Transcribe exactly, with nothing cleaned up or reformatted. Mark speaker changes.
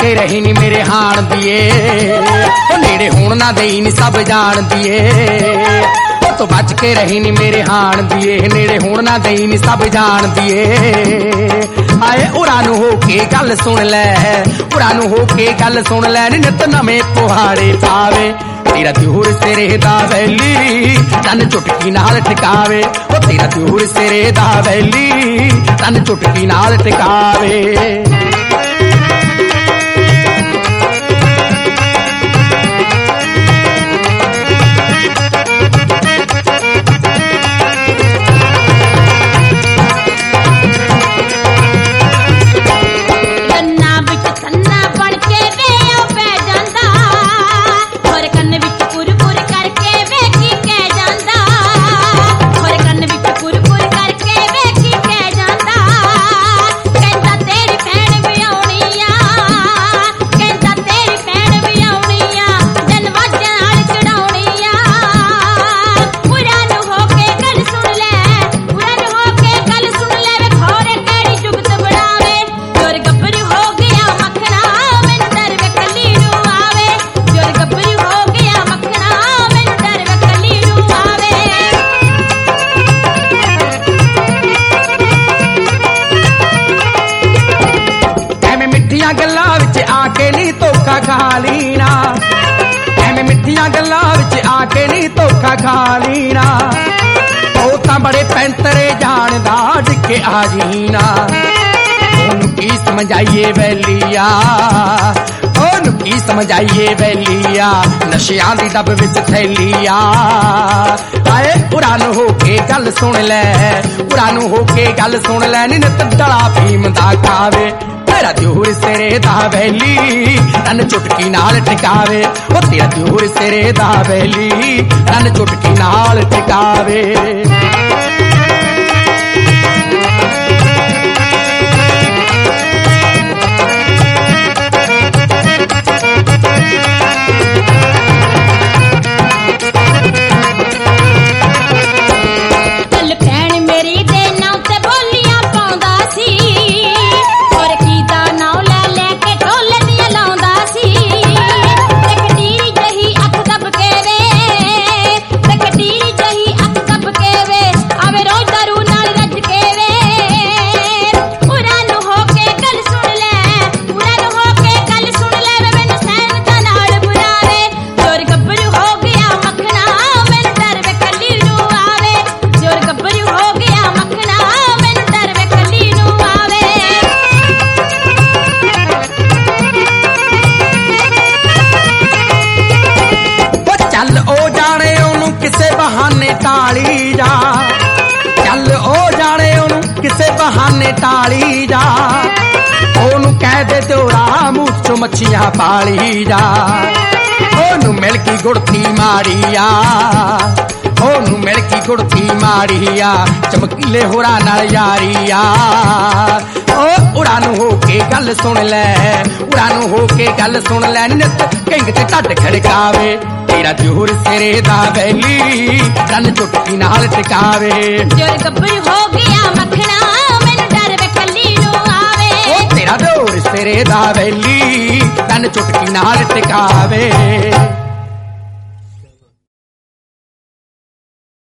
Speaker 1: के रही नी मेरे हाण दिए नेड़े होण ना देई नी सब जान दिए तो बच के रही नी मेरे हाण दिए नेड़े होण ना देई नी सब जान दिए आए उरा नू हो के गल सुन लै उरा नू हो के गल सुन लै नित नवे पुहाड़े पावे तेरा त्योर सिरे दा वैली तन चुटकी नाल टिकावे ओ तेरा त्योर सिरे दा वैली तन चुटकी नाल टिकावे गल्लां विच आके नी धोखा खा लीना एवें मिठियां गल्लां विच आके नी धोखा खा लीना ओ तां बड़े पैंतरे जानदा डिके आ जीना ओनू की समझाइए वैलिया ओनू की समझाइए वैलिया नशियां दी डब विच थैलिया आए उरा नू हो के गल सुन लै उरा नू हो के गल सुन लै नित दड़ा फीम दा खावे तेरा त्योर सिरे दा वैली तन चुटकी नाल टिकावे ओ तेरा त्योर सिरे दा वैली तन चुटकी नाल टिकावे टाली जा चल ओ जाने ओनू किसे बहाने टाली जा ओनू कह दे त्योरा मुँह चो मच्छियां पाली जा ओनू मिल की गुड़ती मारिया ओनू मिल की गुड़ती मारिया चमकीले होरा नाल यारिया ओ उड़ा नू हो के गल सुन लै उड़ा नू हो के गल सुन लै नित किंग ते ढड खड़कावे तेरा त्योर सिरे दा वैली तन चुटकी नाल टिकावे
Speaker 2: जोर गब्बर हो गया मखना मैनू डर वे कली नू आवे
Speaker 1: ओ तेरा त्योर सिरे दा वैली तन चुटकी नाल टिकावे।